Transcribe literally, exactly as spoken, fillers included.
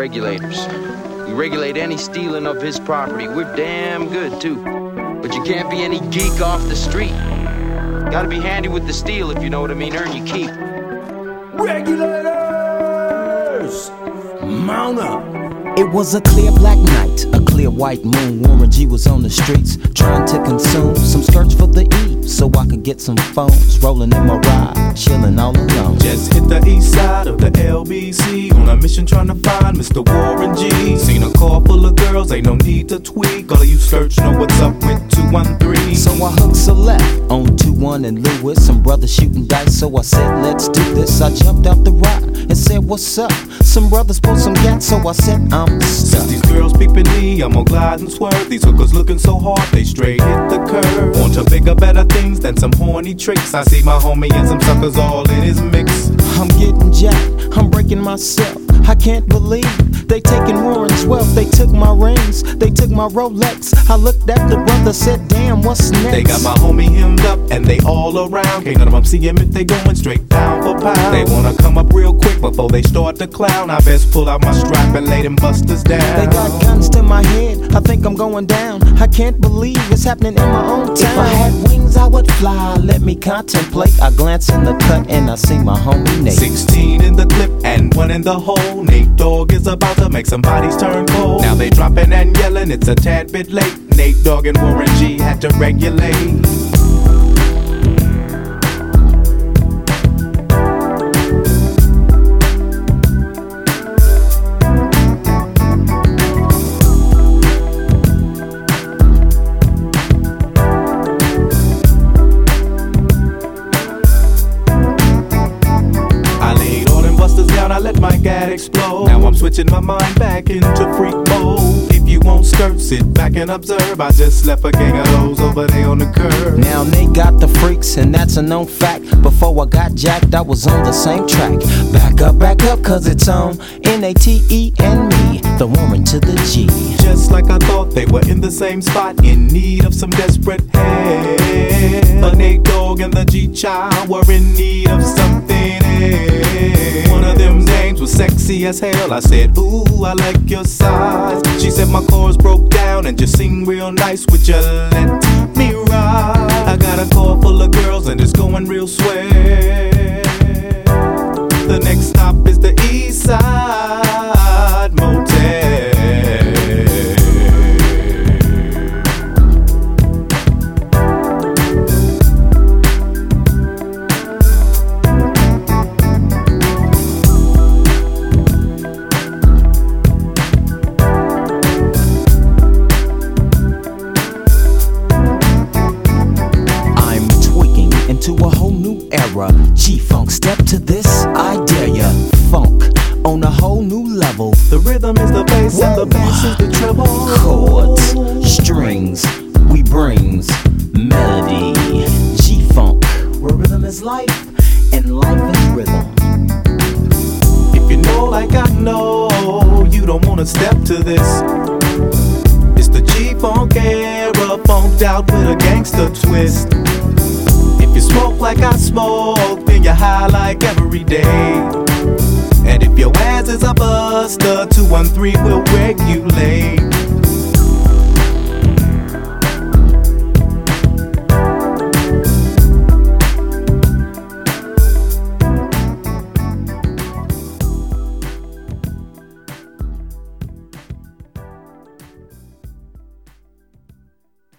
regulators. We regulate any stealing of his property. We're damn good, too. But you can't be any geek off the street. Gotta be handy with the steel, if you know what I mean. Earn your keep. Regulators! Mount up! It was a clear black night, a clear white moon. Warren G was on the streets, trying to consume some skirts for the E, so I could get some phones. Rolling in my ride, chilling all alone. Just hit the east side of the L B C, on a mission trying to find Mister Warren G. Seen a car full of girls, ain't no need to tweak. All of you search know what's up with two one three. So I hooked select on two one and Lewis. Some brothers shooting dice, so I said, let's do this. I jumped out the ride and said, what's up? Some brothers pulled some gas, so I said, I'm stuck. Since these girls peeping me, I'm gonna glide and swerve. These hookers looking so hard, they straight hit the curve. Want to bigger, better things than some horny tricks. I see my homie and some suckers all in his mix. I'm getting jacked, I'm breaking myself. I can't believe they taking Warren's wealth. They took my rings, they took my Rolex. I looked at the brother, said, damn, what's next? They got my homie hemmed up and they all around. Can't none of them see him if they going straight pound for pound. They wanna come up real quick before they start to clown. I best pull out my strap and lay them busters down. They got guns to my head, I think I'm going down. I can't believe it's happening in my own town. If I had wings, I would fly, let me contemplate. I glance in the cut and I see my homie Nate. Sixteen in the clip and one in the hole. Nate Dogg is about to make some bodies turn cold. Now they dropping and yelling, it's a tad bit late. Nate Dogg and Warren G had to regulate. I let my gat explode. Now I'm switching my mind back into freak mode. If you won't skirt, sit back and observe. I just left a gang of those over there on the curb. Now they got the freaks and that's a known fact. Before I got jacked, I was on the same track. Back up, back up, cause it's on N A T E and me, the Warren to the G. Just like I thought, they were in the same spot, in need of some desperate help. The Nate Dogg and the G-Child were in need of something else. One of them names was sexy as hell. I said, ooh, I like your size. She said my chords broke down and just sing real nice. Would you let me ride? I got a car full of girls and it's going real swell. The next stop is the East Side Motel. To a whole new era, G-Funk, step to this, I dare ya. Funk on a whole new level. The rhythm is the bass and the bass is the treble. Chords, strings, we brings melody. G-Funk, where rhythm is life and life is rhythm. If you know like I know, you don't wanna step to this. It's the G-Funk era, funked out with a gangster twist. If you smoke like I smoke, then you're high like every day. And if your ass is a buster, two one three will regulate.